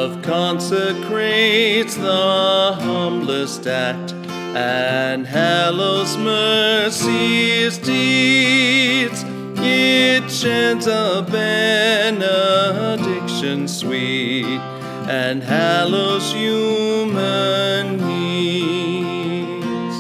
Love consecrates the humblest act and hallows mercy's deeds. It sheds a benediction sweet and hallows human needs.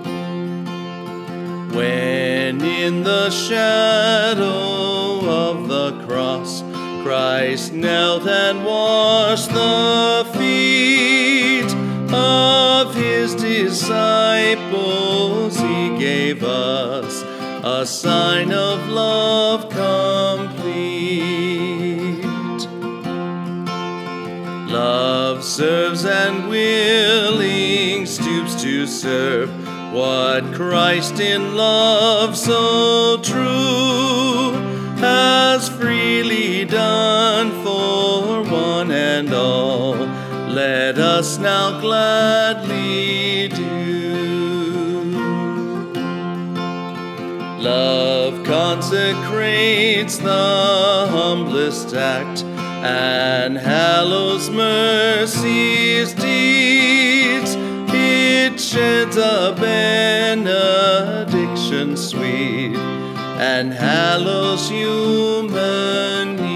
When in the shadow of the cross Christ knelt and washed the feet of his disciples, he gave us a sign of love complete. Love serves and willing stoops to serve what Christ in love so true has freely done for one and all. Let us now gladly do. Love consecrates the humblest act and hallows mercy's deeds. It sheds a benediction sweet and hallows human needs.